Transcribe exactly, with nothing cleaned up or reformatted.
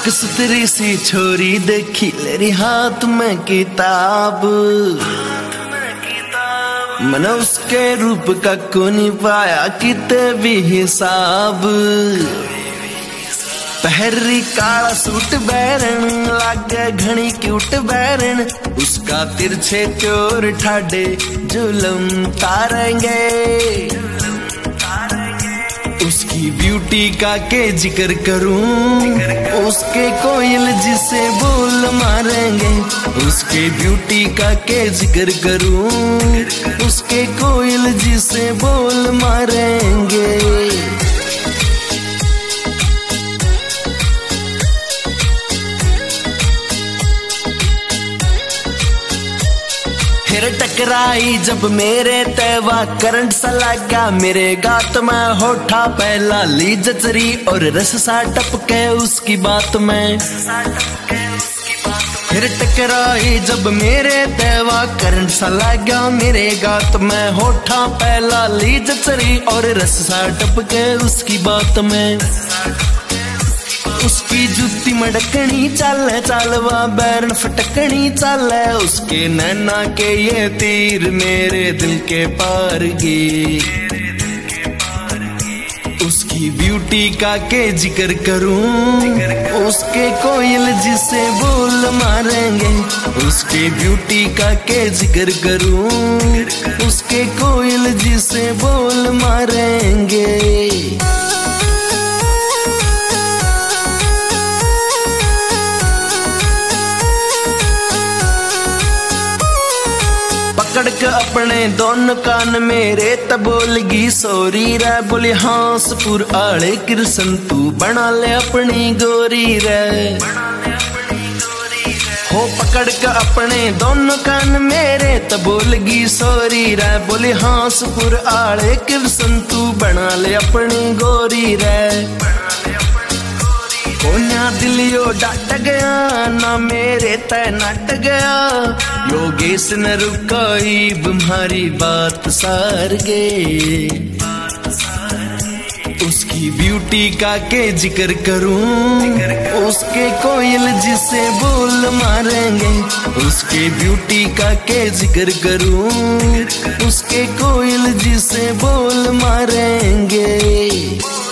एक सुतरी सी छोरी देखी लेरी हाथ में किताब, मन उसके रूप का को नहीं पाया किते भी हिसाब। पहरी काला सूट बैरन लागे घनी क्यूट बैरन, उसका तिरछे चोर ठाडे जुलम तारेंगे। उसकी ब्यूटी का के जिक्र करूं, उसके कोयल जिसे बोल मारेंगे। उसके ब्यूटी का के जिक्र करूं, उसके कोयल जिसे बोल मारेंगे। फिर टकराई जब मेरे तैवा करंट सा लगा मेरे गात में, होठा पहला ली जचरी और रस सा टपके उसकी बात में। फिर टकराई जब मेरे तैवा करंट सा लगा मेरे गात में, होठा पहला ली जचरी और रस सा टपके उसकी बात में। उसकी जुत्ती मड़कनी चाले चालवा बैरन फटकनी चाले, उसके नैना के ये तीर मेरे दिल के पार गे। उसकी ब्यूटी का के जिक्र करूं, उसके कोयल जिसे बोल मारेंगे। उसके ब्यूटी का के जिक्र करूं, उसके कोयल जिसे बोल मारेंगे। पकड़ के अपने दोनों कान मेरे तब बोलगी सोरी रे, बोले हांसपुर आले कृष्ण तू बना ले अपनी गोरी रे। हो पकड़ के अपने दोनों कान मेरे तब बोलगी सोरी रे, बोले हांसपुर आले कृष्ण तू बना ले अपनी गोरी रे। कोन्या दिलियो डाट गया ना मेरे तय नट गया, योगेश न रुकाई तुम्हारी बात सार गे। उसकी ब्यूटी का के जिक्र करूं, उसके कोयल जिसे बोल मारेंगे। उसके ब्यूटी का के जिक्र करूं, उसके कोयल जिसे बोल मारेंगे।